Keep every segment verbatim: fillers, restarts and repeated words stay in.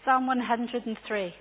Psalm one hundred three.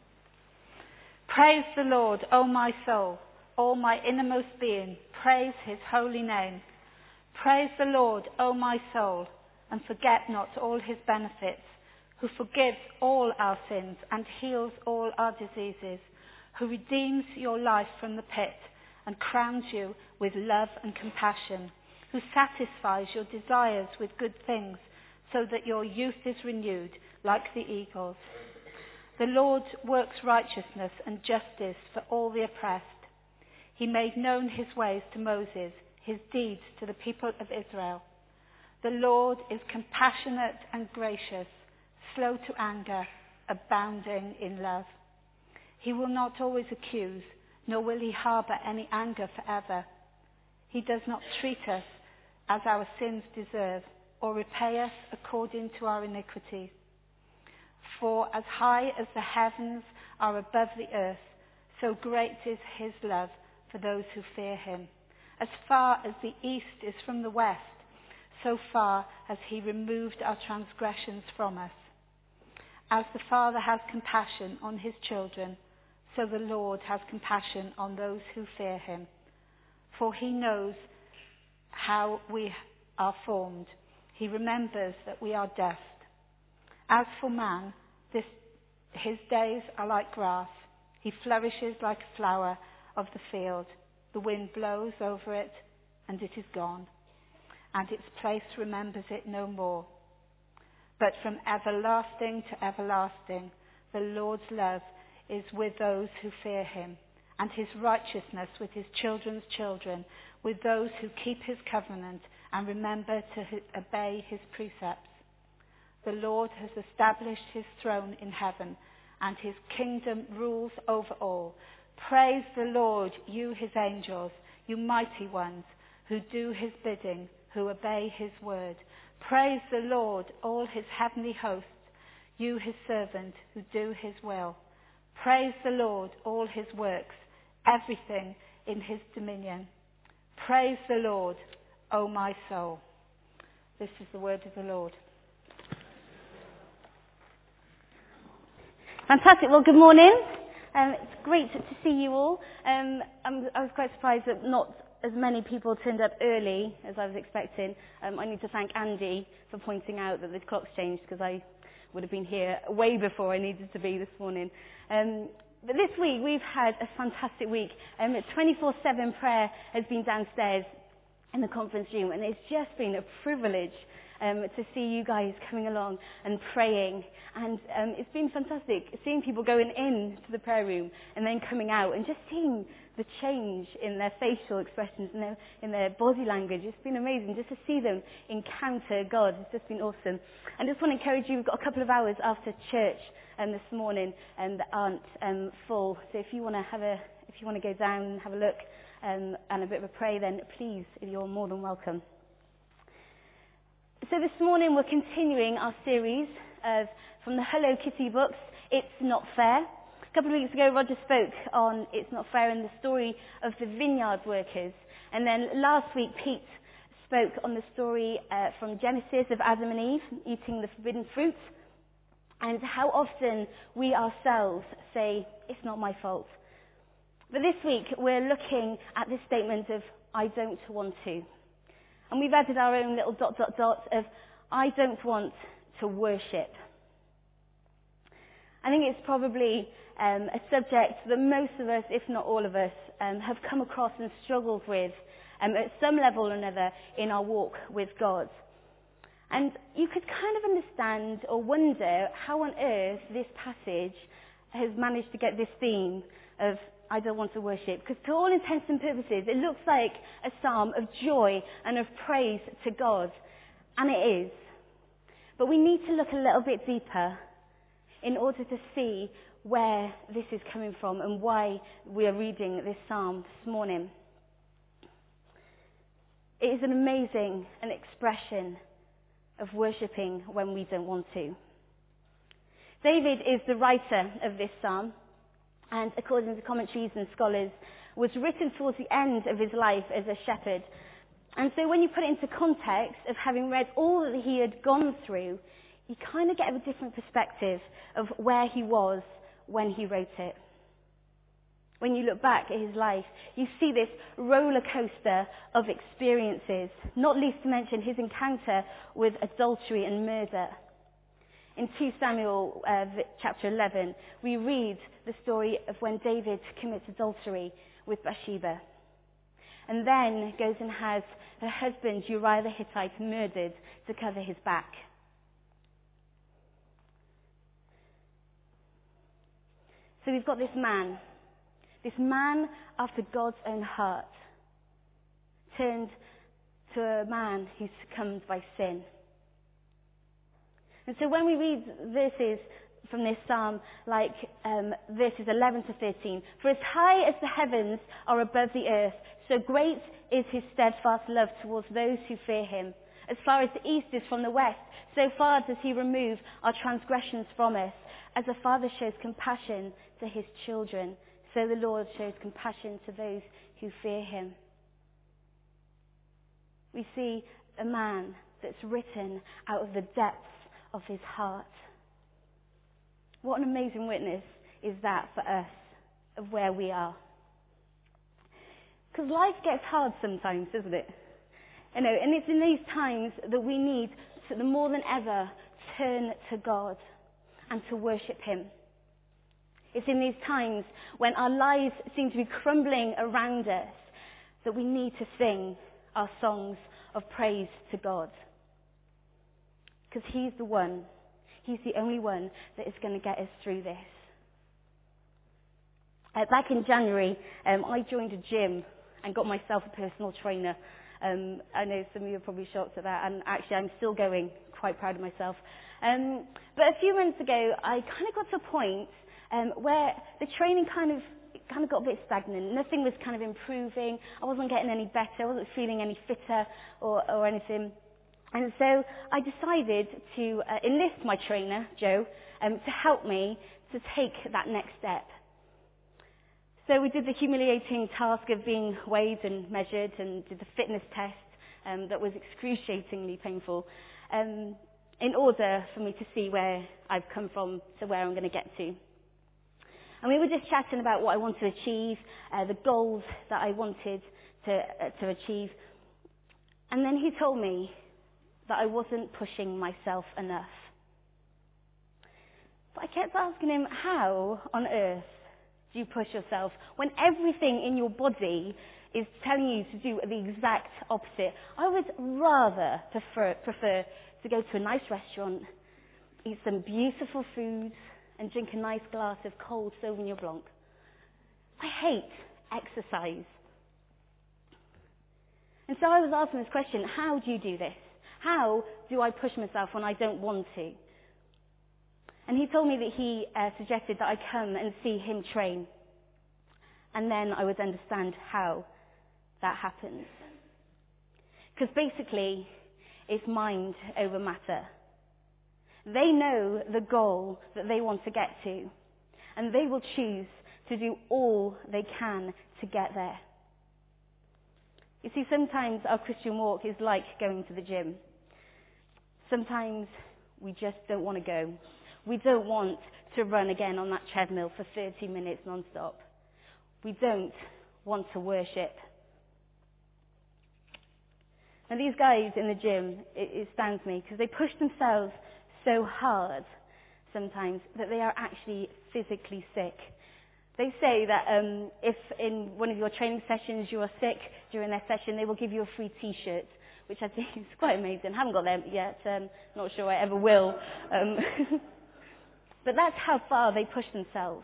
Praise the Lord, O my soul, all my innermost being, praise his holy name. Praise the Lord, O my soul, and forget not all his benefits, who forgives all our sins and heals all our diseases, who redeems your life from the pit and crowns you with love and compassion, who satisfies your desires with good things, so that your youth is renewed like the eagles. The Lord works righteousness and justice for all the oppressed. He made known his ways to Moses, his deeds to the people of Israel. The Lord is compassionate and gracious, slow to anger, abounding in love. He will not always accuse, nor will he harbour any anger forever. He does not treat us as our sins deserve, or repay us according to our iniquities. For as high as the heavens are above the earth, so great is his love for those who fear him. As far as the east is from the west, so far has he removed our transgressions from us. As the Father has compassion on his children, so the Lord has compassion on those who fear him. For he knows how we are formed. He remembers that we are dust. As for man, this, his days are like grass. He flourishes like a flower of the field. The wind blows over it, and it is gone, and its place remembers it no more. But from everlasting to everlasting, the Lord's love is with those who fear him, and his righteousness with his children's children, with those who keep his covenant and remember to obey his precepts. The Lord has established his throne in heaven, and his kingdom rules over all. Praise the Lord, you his angels, you mighty ones, who do his bidding, who obey his word. Praise the Lord, all his heavenly hosts, you his servant, who do his will. Praise the Lord, all his works, everything in his dominion. Praise the Lord, O my soul. This is the word of the Lord. Fantastic. Well, good morning. Um, it's great to see you all. Um, I'm, I was quite surprised that not as many people turned up early as I was expecting. Um, I need to thank Andy for pointing out that the clock's changed, because I would have been here way before I needed to be this morning. Um, but this week we've had a fantastic week. Um, twenty-four seven prayer has been downstairs in the conference room, and it's just been a privilege um, to see you guys coming along and praying. And um, it's been fantastic seeing people going in to the prayer room and then coming out, and just seeing the change in their facial expressions and their, in their body language. It's been amazing just to see them encounter God. It's just been awesome. I just want to encourage you, we've got a couple of hours after church um, this morning um, that aren't um, full. So if you want to have a, if you want to go down and have a look um, and a bit of a pray, then please, you're more than welcome. So this morning we're continuing our series of from the Hello Kitty books, It's Not Fair. A couple of weeks ago, Roger spoke on It's Not Fair and the story of the vineyard workers. And then last week, Pete spoke on the story uh, from Genesis of Adam and Eve eating the forbidden fruit, and how often we ourselves say, it's not my fault. But this week, we're looking at this statement of, I don't want to. And we've added our own little dot, dot, dot of, I don't want to worship. I think it's probably um, a subject that most of us, if not all of us, um, have come across and struggled with um, at some level or another in our walk with God. And you could kind of understand or wonder how on earth this passage has managed to get this theme of I don't want to worship. Because to all intents and purposes, it looks like a psalm of joy and of praise to God. And it is. But we need to look a little bit deeper in order to see where this is coming from and why we are reading this psalm this morning. It is an amazing an expression of worshipping when we don't want to. David is the writer of this psalm, and according to commentaries and scholars, was written towards the end of his life as a shepherd. And so when you put it into context of having read all that he had gone through, you kind of get a different perspective of where he was when he wrote it. When you look back at his life, you see this roller coaster of experiences, not least to mention his encounter with adultery and murder. In Second Samuel uh, chapter eleven, we read the story of when David commits adultery with Bathsheba, and then goes and has her husband Uriah the Hittite murdered to cover his back. So we've got this man, this man after God's own heart, turned to a man who succumbed by sin. And so when we read verses from this psalm, like um, verses eleven to thirteen, for as high as the heavens are above the earth, so great is his steadfast love towards those who fear him. As far as the east is from the west, so far does he remove our transgressions from us. As a father shows compassion to his children, so the Lord shows compassion to those who fear him. We see a man that's written out of the depths of his heart. What an amazing witness is that for us of where we are. Because life gets hard sometimes, doesn't it? You know, and it's in these times that we need to more than ever turn to God and to worship him. It's in these times when our lives seem to be crumbling around us that we need to sing our songs of praise to God. Because he's the one, he's the only one that is going to get us through this. Uh, back in January, um, I joined a gym and got myself a personal trainer. Um, I know some of you are probably shocked at that, and actually I'm still going, quite proud of myself. Um, but a few months ago, I kind of got to a point um, where the training kind of kind of got a bit stagnant. Nothing was kind of improving. I wasn't getting any better. I wasn't feeling any fitter or, or anything. And so I decided to uh, enlist my trainer, Joe, um, to help me to take that next step. So we did the humiliating task of being weighed and measured and did the fitness test um, that was excruciatingly painful um, in order for me to see where I've come from to where I'm going to get to. And we were just chatting about what I wanted to achieve, uh, the goals that I wanted to, uh, to achieve. And then he told me that I wasn't pushing myself enough. But I kept asking him, how on earth do you push yourself when everything in your body is telling you to do the exact opposite? I would rather prefer, prefer to go to a nice restaurant, eat some beautiful food, and drink a nice glass of cold Sauvignon Blanc. I hate exercise. And so I was asking this question, how do you do this? How do I push myself when I don't want to? And he told me that he uh, suggested that I come and see him train. And then I would understand how that happens. Because basically, it's mind over matter. They know the goal that they want to get to. And they will choose to do all they can to get there. You see, sometimes our Christian walk is like going to the gym. Sometimes we just don't want to go. We don't want to run again on that treadmill for thirty minutes non-stop. We don't want to worship. And these guys in the gym, it, it stands me, because they push themselves so hard sometimes that they are actually physically sick. They say that um, if in one of your training sessions you are sick during their session, they will give you a free T-shirt, which I think is quite amazing. I haven't got them yet. Um, not sure I ever will. Um, but that's how far they push themselves.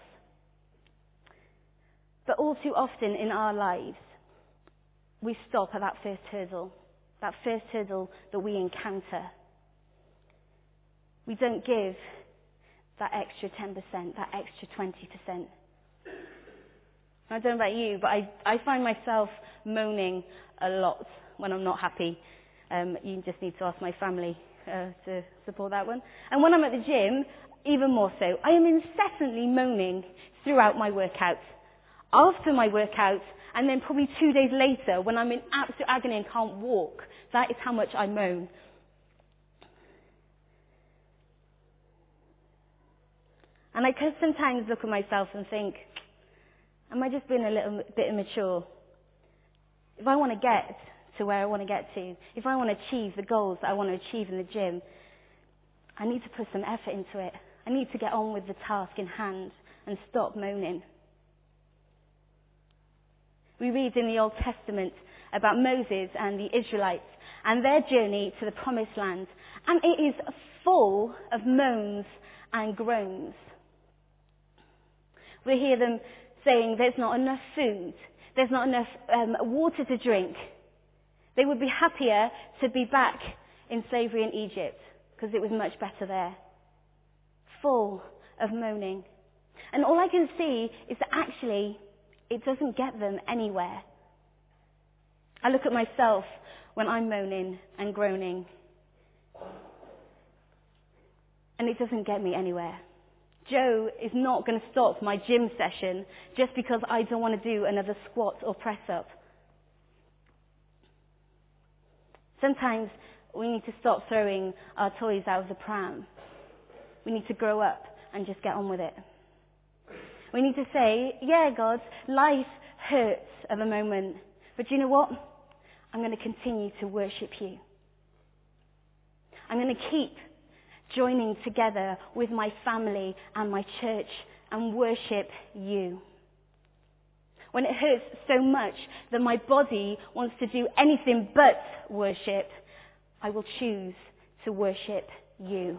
But all too often in our lives, we stop at that first hurdle, that first hurdle that we encounter. We don't give that extra ten percent, that extra twenty percent. I don't know about you, but I, I find myself moaning a lot when I'm not happy. Um, you just need to ask my family uh, to support that one. And when I'm at the gym, even more so. I am incessantly moaning throughout my workout, after my workout, and then probably two days later when I'm in absolute agony and can't walk. That is how much I moan. And I could sometimes look at myself and think, am I just being a little bit immature? If I want to get to where I want to get to, if I want to achieve the goals that I want to achieve in the gym, I need to put some effort into it. I need to get on with the task in hand and stop moaning. We read in the Old Testament about Moses and the Israelites and their journey to the Promised Land, and it is full of moans and groans. We hear them saying there's not enough food, there's not enough um, water to drink. They would be happier to be back in slavery in Egypt because it was much better there. Full of moaning. And all I can see is that actually it doesn't get them anywhere. I look at myself when I'm moaning and groaning, and it doesn't get me anywhere. Joe is not going to stop my gym session just because I don't want to do another squat or press up. Sometimes we need to stop throwing our toys out of the pram. We need to grow up and just get on with it. We need to say, yeah, God, life hurts at the moment, but you know what? I'm going to continue to worship you. I'm going to keep joining together with my family and my church and worship you. When it hurts so much that my body wants to do anything but worship, I will choose to worship you.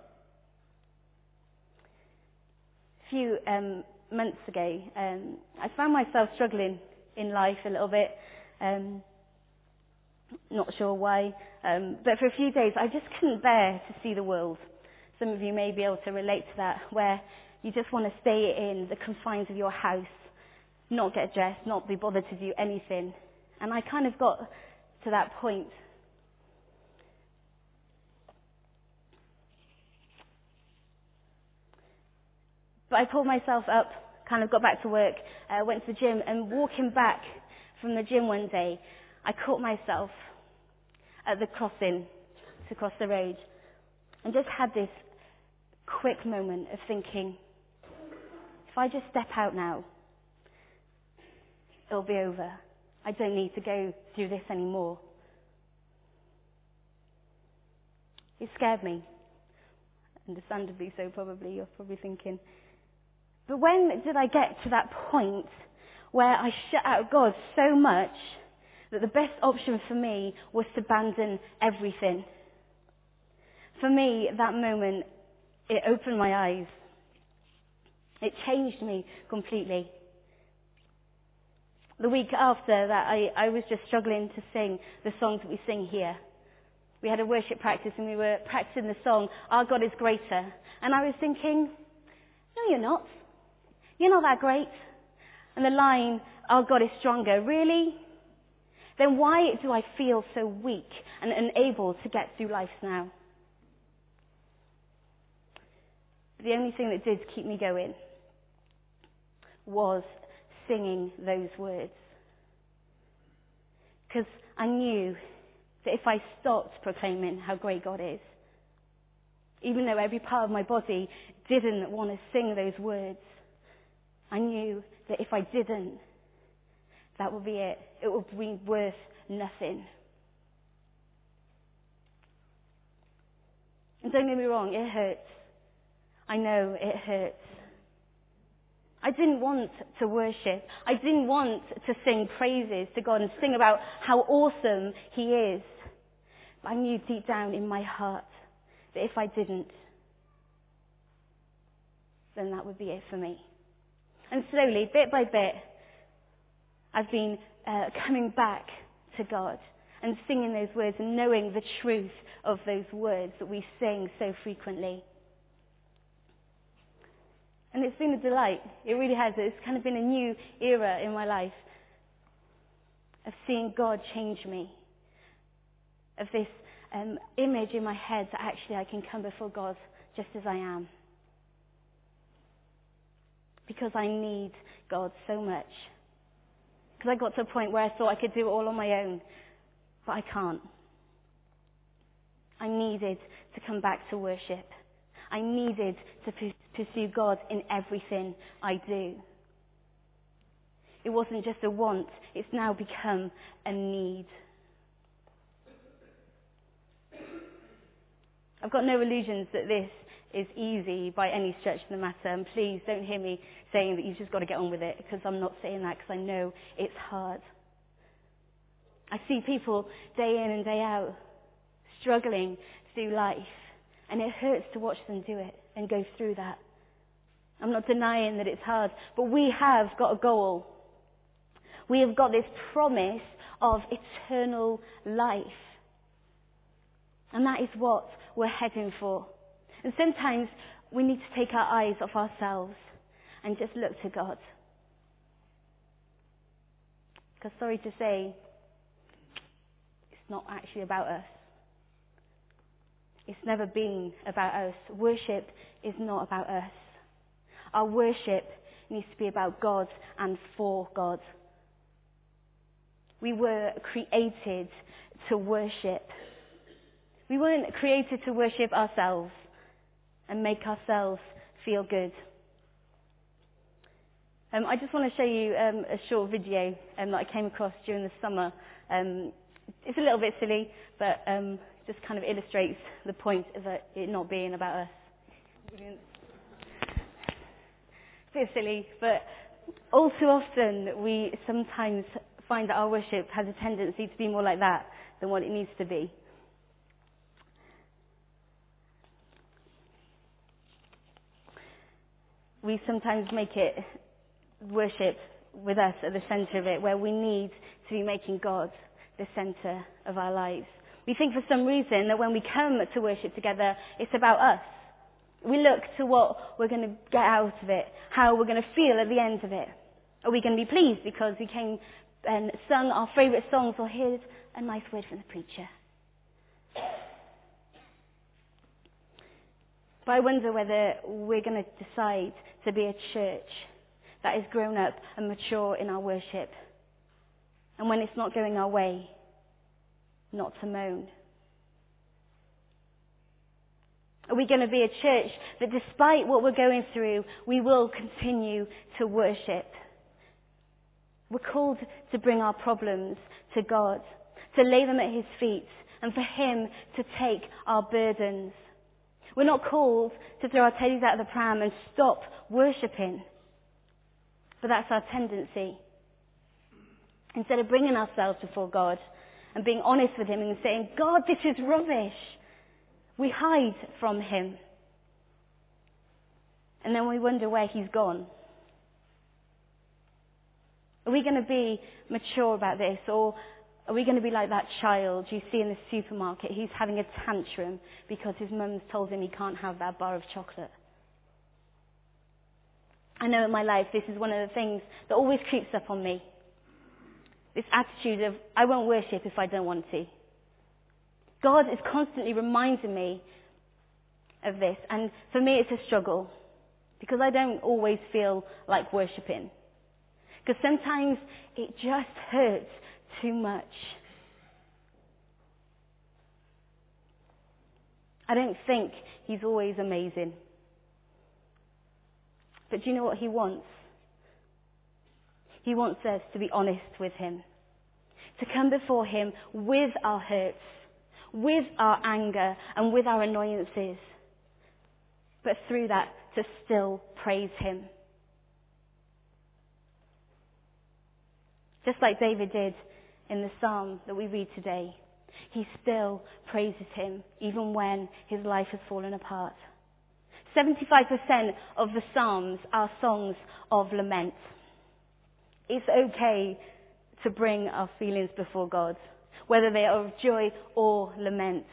A few um, months ago, um, I found myself struggling in life a little bit. Um, not sure why, um, but for a few days I just couldn't bear to see the world. Some of you may be able to relate to that, where you just want to stay in the confines of your house, not get dressed, not be bothered to do anything. And I kind of got to that point. But I pulled myself up, kind of got back to work, uh, went to the gym, and walking back from the gym one day, I caught myself at the crossing to cross the road and just had this quick moment of thinking, if I just step out now, it'll be over. I don't need to go through this anymore. It scared me. Understandably so, probably. You're probably thinking. But when did I get to that point where I shut out God so much that the best option for me was to abandon everything? For me, that moment, it opened my eyes. It changed me completely. The week after that, I, I was just struggling to sing the songs that we sing here. We had a worship practice and we were practicing the song, Our God is Greater. And I was thinking, no, you're not. You're not that great. And the line, Our God is Stronger, really? Then why do I feel so weak and unable to get through life now? The only thing that did keep me going was singing those words. Because I knew that if I stopped proclaiming how great God is, even though every part of my body didn't want to sing those words, I knew that if I didn't, that would be it. It would be worth nothing. And don't get me wrong, it hurts. I know it hurts. I didn't want to worship. I didn't want to sing praises to God and sing about how awesome He is. But I knew deep down in my heart that if I didn't, then that would be it for me. And slowly, bit by bit, I've been uh, coming back to God and singing those words and knowing the truth of those words that we sing so frequently. And it's been a delight. It really has. It's kind of been a new era in my life of seeing God change me. Of this um, image in my head that actually I can come before God just as I am. Because I need God so much. Because I got to a point where I thought I could do it all on my own. But I can't. I needed to come back to worship. I needed to p- pursue God in everything I do. It wasn't just a want, it's now become a need. I've got no illusions that this is easy by any stretch of the matter, and please don't hear me saying that you've just got to get on with it, because I'm not saying that, because I know it's hard. I see people day in and day out struggling through life, and it hurts to watch them do it and go through that. I'm not denying that it's hard, but we have got a goal. We have got this promise of eternal life. And that is what we're heading for. And sometimes we need to take our eyes off ourselves and just look to God. Because sorry to say, it's not actually about us. It's never been about us. Worship is not about us. Our worship needs to be about God and for God. We were created to worship. We weren't created to worship ourselves and make ourselves feel good. Um, I just want to show you um, a short video um, that I came across during the summer. Um, it's a little bit silly, but um, just kind of illustrates the point of it not being about us. Brilliant. It's a bit silly, but all too often we sometimes find that our worship has a tendency to be more like that than what it needs to be. We sometimes make it worship with us at the centre of it, where we need to be making God the centre of our lives. We think for some reason that when we come to worship together, it's about us. We look to what we're going to get out of it, how we're going to feel at the end of it. Are we going to be pleased because we came and sung our favourite songs, or heard a nice word from the preacher? But I wonder whether we're going to decide to be a church that is grown up and mature in our worship. And when it's not going our way, not to moan. Are we going to be a church that despite what we're going through, we will continue to worship? We're called to bring our problems to God, to lay them at His feet, and for Him to take our burdens. We're not called to throw our teddies out of the pram and stop worshipping. But that's our tendency. Instead of bringing ourselves before God and being honest with Him and saying, God, this is rubbish, we hide from Him. And then we wonder where He's gone. Are we going to be mature about this, or are we going to be like that child you see in the supermarket? He's having a tantrum because his mum's told him he can't have that bar of chocolate. I know in my life this is one of the things that always creeps up on me. This attitude of, I won't worship if I don't want to. God is constantly reminding me of this, and for me it's a struggle because I don't always feel like worshipping. Because sometimes it just hurts too much. I don't think He's always amazing. But do you know what He wants? He wants us to be honest with Him. To come before Him with our hurts, with our anger, and with our annoyances. But through that, to still praise Him. Just like David did in the psalm that we read today. He still praises Him even when his life has fallen apart. seventy-five percent of the psalms are songs of lament. It's okay to bring our feelings before God, whether they are of joy or lament.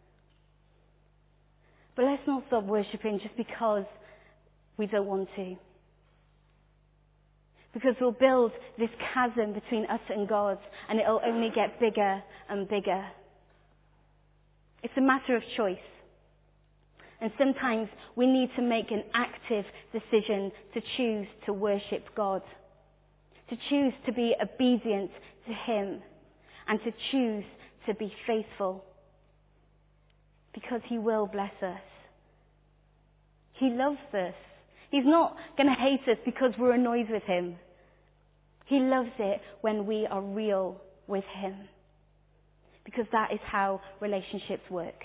But let's not stop worshipping just because we don't want to. Because we'll build this chasm between us and God, and it'll only get bigger and bigger. It's a matter of choice. And sometimes we need to make an active decision to choose to worship God. To choose to be obedient to Him. And to choose to be faithful. Because He will bless us. He loves us. He's not going to hate us because we're annoyed with him. He loves it when we are real with him. Because that is how relationships work.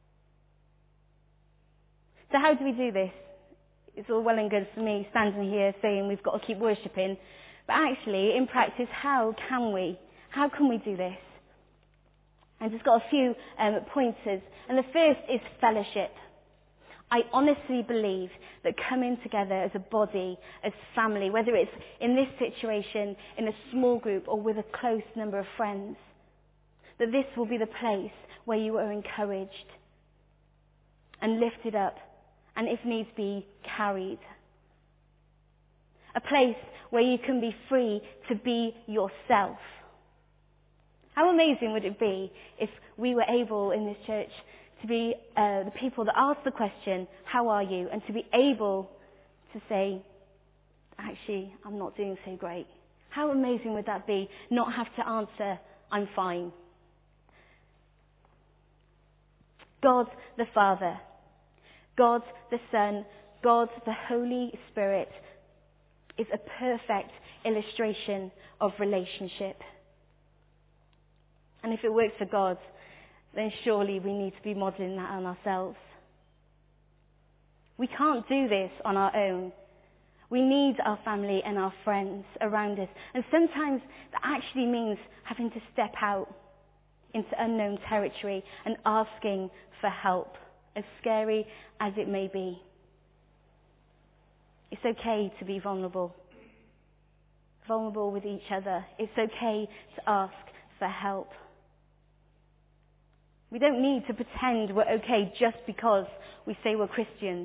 So how do we do this? It's all well and good for me standing here saying we've got to keep worshipping. But actually, in practice, how can we? How can we do this? I've just got a few um, pointers. And the first is fellowship. I honestly believe that coming together as a body, as family, whether it's in this situation, in a small group, or with a close number of friends, that this will be the place where you are encouraged and lifted up, and if needs be, carried. A place where you can be free to be yourself. How amazing would it be if we were able in this church to be uh, the people that ask the question, how are you? And to be able to say, actually, I'm not doing so great. How amazing would that be? Not have to answer, I'm fine. God the Father, God the Son, God the Holy Spirit is a perfect illustration of relationship. And if it works for God, then surely we need to be modelling that on ourselves. We can't do this on our own. We need our family and our friends around us. And sometimes that actually means having to step out into unknown territory and asking for help, as scary as it may be. It's okay to be vulnerable. Vulnerable with each other. It's okay to ask for help. We don't need to pretend we're okay just because we say we're Christians.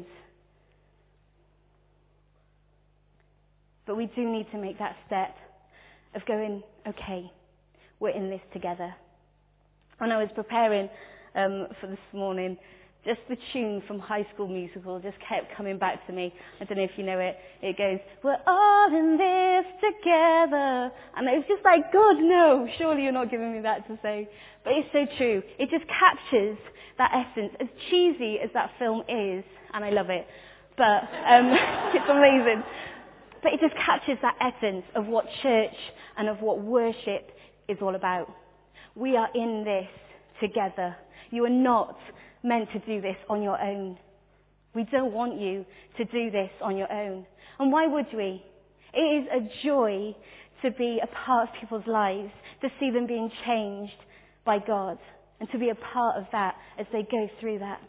But we do need to make that step of going, okay, we're in this together. When I was preparing um, for this morning, just the tune from High School Musical just kept coming back to me. I don't know if you know it. It goes, we're all in this together. And it was just like, God, no, surely you're not giving me that to say. But it's so true. It just captures that essence. As cheesy as that film is, and I love it, but um, it's amazing. But it just captures that essence of what church and of what worship is all about. We are in this together. You are not meant to do this on your own. We don't want you to do this on your own. And why would we? It is a joy to be a part of people's lives, to see them being changed by God, and to be a part of that as they go through that.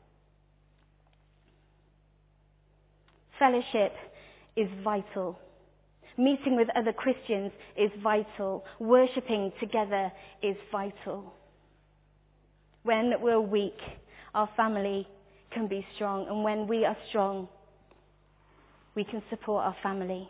Fellowship is vital. Meeting with other Christians is vital. Worshipping together is vital. When we're weak, our family can be strong. And when we are strong, we can support our family.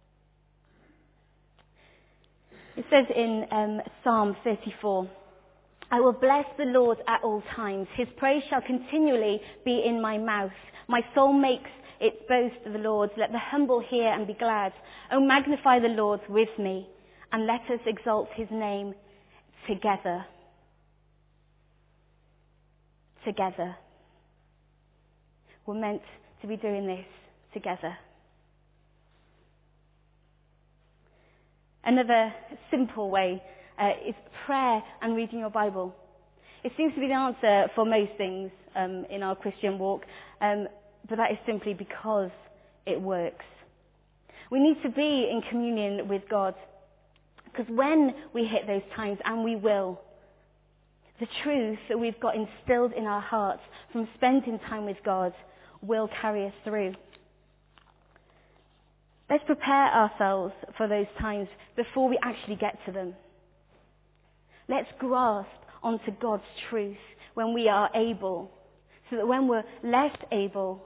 It says in um, Psalm thirty-four, I will bless the Lord at all times. His praise shall continually be in my mouth. My soul makes its boast of the Lord. Let the humble hear and be glad. Oh, magnify the Lord with me, and let us exalt his name together. Together. We're meant to be doing this together. Another simple way uh, is prayer and reading your Bible. It seems to be the answer for most things um, in our Christian walk, um, but that is simply because it works. We need to be in communion with God, because when we hit those times, and we will, the truth that we've got instilled in our hearts from spending time with God will carry us through. Let's prepare ourselves for those times before we actually get to them. Let's grasp onto God's truth when we are able, so that when we're less able,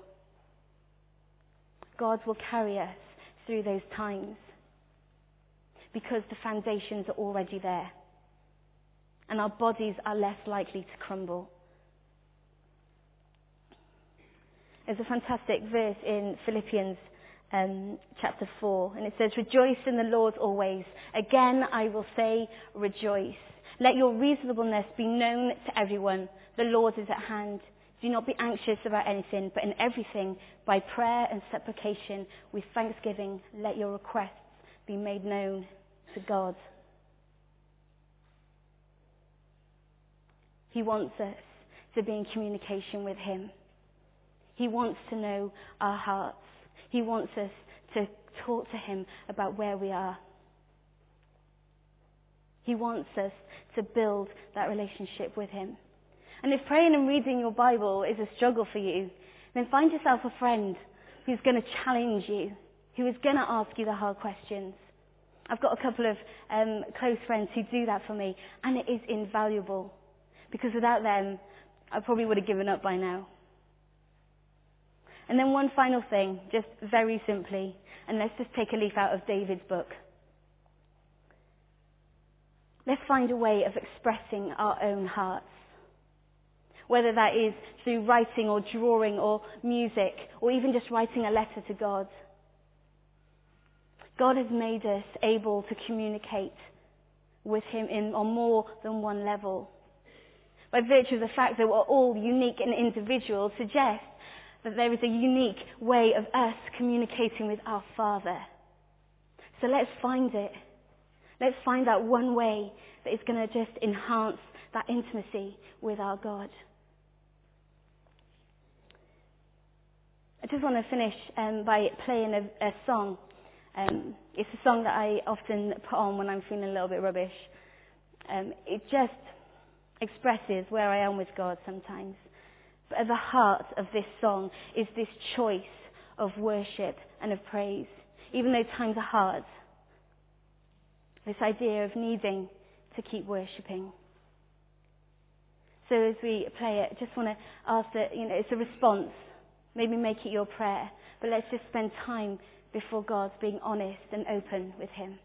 God will carry us through those times, because the foundations are already there. And our bodies are less likely to crumble. There's a fantastic verse in Philippians um, chapter four, and it says, rejoice in the Lord always. Again, I will say, rejoice. Let your reasonableness be known to everyone. The Lord is at hand. Do not be anxious about anything, but in everything, by prayer and supplication, with thanksgiving, let your requests be made known to God. He wants us to be in communication with him. He wants to know our hearts. He wants us to talk to him about where we are. He wants us to build that relationship with him. And if praying and reading your Bible is a struggle for you, then find yourself a friend who's going to challenge you, who is going to ask you the hard questions. I've got a couple of um, close friends who do that for me, and it is invaluable. Because without them, I probably would have given up by now. And then one final thing, just very simply, and let's just take a leaf out of David's book. Let's find a way of expressing our own hearts. Whether that is through writing or drawing or music, or even just writing a letter to God. God has made us able to communicate with him in, on more than one level. By virtue of the fact that we're all unique and individual, suggests that there is a unique way of us communicating with our Father. So let's find it. Let's find that one way that is going to just enhance that intimacy with our God. I just want to finish um, by playing a, a song. Um, it's a song that I often put on when I'm feeling a little bit rubbish. Um, it just expresses where I am with God sometimes. But at the heart of this song is this choice of worship and of praise. Even though times are hard, this idea of needing to keep worshipping. So as we play it, I just want to ask that, you know, it's a response. Maybe make it your prayer. But let's just spend time before God being honest and open with him.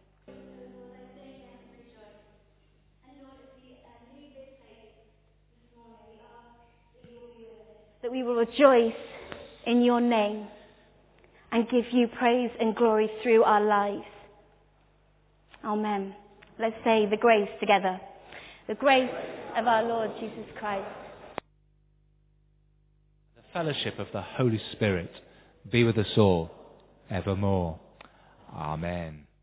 That we will rejoice in your name and give you praise and glory through our lives. Amen. Let's say the grace together. The grace of our Lord Jesus Christ. The fellowship of the Holy Spirit be with us all evermore. Amen.